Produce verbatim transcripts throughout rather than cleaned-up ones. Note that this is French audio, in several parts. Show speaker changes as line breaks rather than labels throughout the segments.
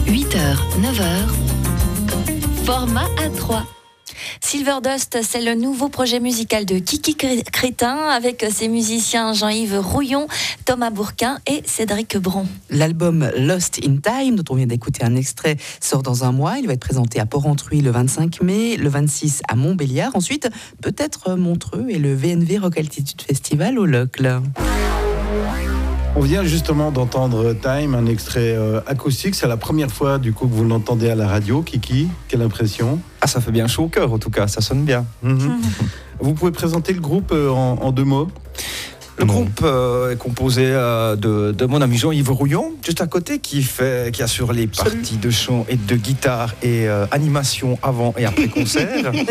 huit heures, neuf heures, format A trois. Silverdust, c'est le nouveau projet musical de Kiki Crétin avec ses musiciens Jean-Yves Rouillon, Thomas Bourquin et Cédric Bron.
L'album Lost in Time, dont on vient d'écouter un extrait, sort dans un mois. Il va être présenté à Porrentruy le vingt-cinq mai, le vingt-six à Montbéliard. Ensuite, peut-être Montreux et le V N V Rock Altitude Festival au Locle.
On vient justement d'entendre Time, un extrait euh, acoustique. C'est la première fois du coup que vous l'entendez à la radio. Kiki, quelle impression?
Ah, ça fait bien chaud au cœur en tout cas, ça sonne bien.
Mm-hmm. Vous pouvez présenter le groupe euh, en, en deux mots?
Le groupe euh, est composé euh, de, de mon ami Jean-Yves Rouillon, juste à côté, qui, fait, qui assure les parties Salut. de chant et de guitare et euh, animation avant et après concert.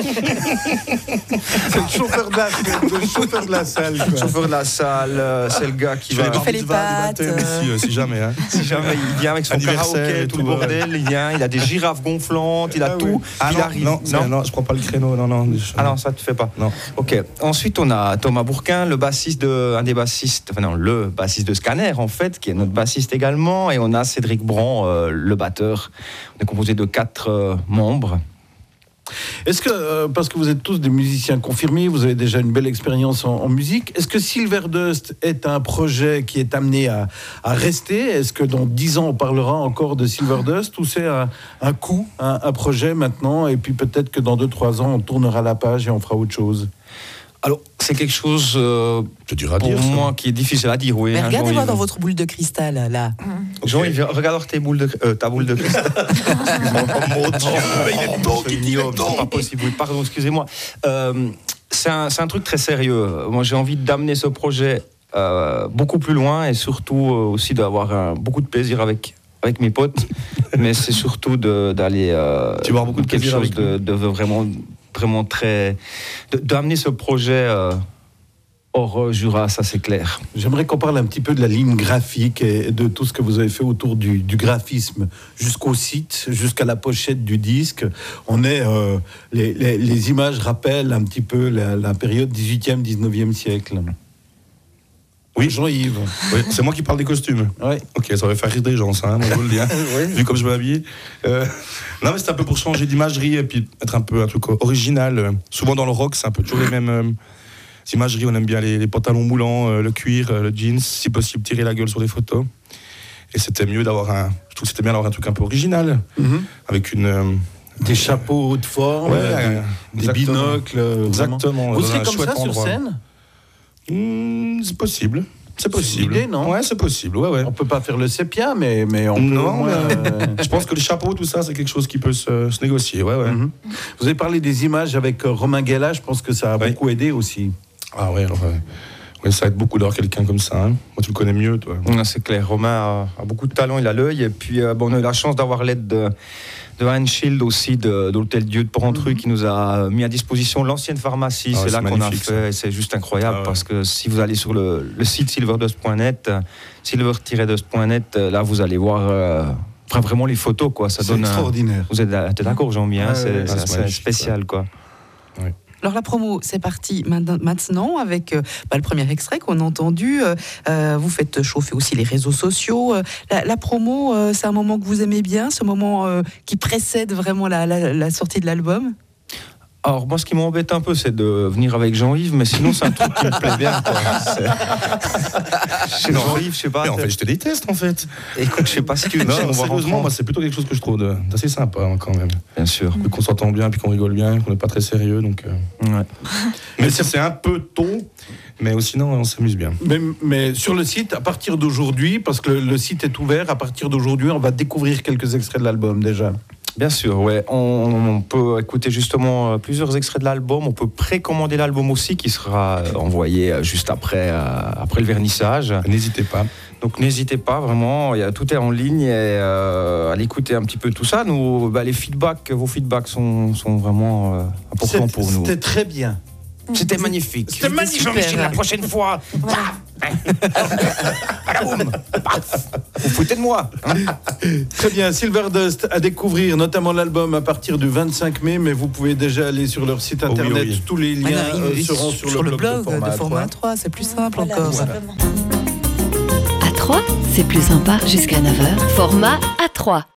C'est le chauffeur de la, le chauffeur de la salle. Quoi.
Le chauffeur de la salle, euh, c'est le gars qui va...
Il fait les pattes.
Euh... Aussi, euh, si jamais. Hein.
Si jamais, il vient avec son karaoké, tout, tout le bordel, il vient, il a des girafes gonflantes, il a ah, tout. Oui.
Ah,
il
non,
arrive.
Non, non, non, je prends pas le créneau, non, non. Je...
Ah non, ça te fait pas.
Non.
Ok. Ensuite, on a Thomas Bourquin, le bassiste de... un des bassistes, enfin non, le bassiste de Scanner en fait, qui est notre bassiste également, et on a Cédric Bron, euh, le batteur. On est composé de quatre euh, membres.
Est-ce que, euh, parce que vous êtes tous des musiciens confirmés, vous avez déjà une belle expérience en, en musique, est-ce que Silverdust est un projet qui est amené à, à rester? Est-ce que dans dix ans on parlera encore de Silverdust, ou c'est un, un coup, un, un projet maintenant, et puis peut-être que dans deux trois ans on tournera la page et on fera autre chose?
Alors, c'est quelque chose euh,
je dirais
pour
dire,
moi qui est difficile à dire. Oui,
mais
hein,
regardez-moi dans votre boule de cristal, là.
Okay. Jean-Yves, regarde tes boules de, euh, ta boule de cristal. Excuse-moi, oh mon Dieu, il est tôt, il est tôt. C'est pas possible, oui, pardon, excusez-moi. Euh, c'est, un, c'est un truc très sérieux. Moi, j'ai envie d'amener ce projet euh, beaucoup plus loin et surtout euh, aussi d'avoir un, beaucoup de plaisir avec... avec mes potes, mais c'est surtout de, d'aller... Euh,
tu vas avoir beaucoup de
quelque
plaisir
chose de, de vraiment... vraiment très... De, d'amener ce projet euh, hors Jura, ça c'est clair.
J'aimerais qu'on parle un petit peu de la ligne graphique et de tout ce que vous avez fait autour du, du graphisme, jusqu'au site, jusqu'à la pochette du disque. On est... Euh, les, les, les images rappellent un petit peu la, la période dix-huitième, dix-neuvième siècle.
Oui,
Jean-Yves.
Oui, c'est moi qui parle des costumes.
Oui.
Ok, ça va faire rire des gens, ça, hein, moi, je vous le dis. Hein, oui. Vu comme je m'habille. Euh, non, mais c'est un peu pour changer d'imagerie et puis être un peu un truc original. Souvent dans le rock, c'est un peu toujours les mêmes euh, imageries. On aime bien les, les pantalons moulants, euh, le cuir, euh, le jeans, si possible tirer la gueule sur les photos. Et c'était mieux d'avoir un. Je trouve que c'était bien d'avoir un truc un peu original, mm-hmm. avec une. Euh,
des chapeaux haute forme,
ouais,
euh, des, des binocles.
Exactement.
Vous serez comme ça sur
endroit.
scène?
Mmh, c'est possible. C'est possible.
C'est l'idée, non?
Ouais, c'est possible. Ouais, ouais.
On peut pas faire le sépia, mais, mais on
non,
peut.
Euh... je pense que le chapeau, tout ça, c'est quelque chose qui peut se, se négocier. Ouais, ouais.
Mm-hmm. Vous avez parlé des images avec Romain Guella, je pense que ça a ouais. beaucoup aidé aussi.
Ah ouais, alors, ouais. ouais, ça aide beaucoup d'avoir quelqu'un comme ça. Hein. Moi, tu le connais mieux, toi.
Ouais, c'est clair. Romain a, a beaucoup de talent, il a l'œil. Et puis, euh, bon, on a eu la chance d'avoir l'aide de. de Anne Schild aussi, de, de l'Hôtel Dieu de Porrentruy, mmh. qui nous a mis à disposition l'ancienne pharmacie. Ah, c'est, c'est là qu'on a fait, c'est juste incroyable, ah, ouais. parce que si vous allez sur le, le site silverdust point net, silver dust point net, là vous allez voir euh, vraiment les photos, quoi. Ça
c'est
donne
extraordinaire.
Un, vous êtes, t'es d'accord, Jean-Mi, hein,
ah,
c'est,
ouais,
c'est,
c'est,
c'est spécial, quoi.
Ouais.
Alors la promo, c'est parti maintenant avec euh, bah, le premier extrait qu'on a entendu. Euh, vous faites chauffer aussi les réseaux sociaux. Euh, la, la promo, euh, c'est un moment que vous aimez bien, ce moment euh, qui précède vraiment la, la, la sortie de l'album?
Alors moi, ce qui m'embête un peu, c'est de venir avec Jean-Yves, mais sinon c'est un truc qui me plaît bien, quoi. C'est... Jean-Yves, je sais pas.
Mais en fait, je te déteste, en fait.
Écoute, je sais pas ce que...
Non, non sérieusement, moi, c'est plutôt quelque chose que je trouve de, d'assez sympa, hein, quand même.
Bien sûr.
Mmh. Qu'on s'entend bien, puis qu'on rigole bien, qu'on n'est pas très sérieux, donc... Euh...
Ouais.
Mais c'est, c'est un peu tôt, mais sinon, on s'amuse bien.
Mais, mais sur le site, à partir d'aujourd'hui, parce que le, le site est ouvert, à partir d'aujourd'hui, on va découvrir quelques extraits de l'album, déjà.
Bien sûr, ouais. On, on peut écouter justement plusieurs extraits de l'album. On peut précommander l'album aussi, qui sera envoyé juste après, euh, après le vernissage.
N'hésitez pas.
Donc n'hésitez pas, vraiment. Il y a, tout est en ligne et euh, allez écouter un petit peu tout ça. Nous, bah, les feedbacks, vos feedbacks sont, sont vraiment euh, importants
C'est,
pour nous.
C'était très bien.
C'était magnifique.
C'était magnifique.
Jean-Michel, la prochaine fois. Vous foutez de moi, hein.
Très bien, Silverdust à découvrir, notamment l'album à partir du vingt-cinq mai, mais vous pouvez déjà aller sur leur site internet. Oh oui, oui. Tous les liens ah non, euh, seront sur, sur le, le blog, blog de Format A trois.
C'est plus simple voilà, encore.
Voilà. A trois, c'est plus sympa jusqu'à neuf heures. Format A trois.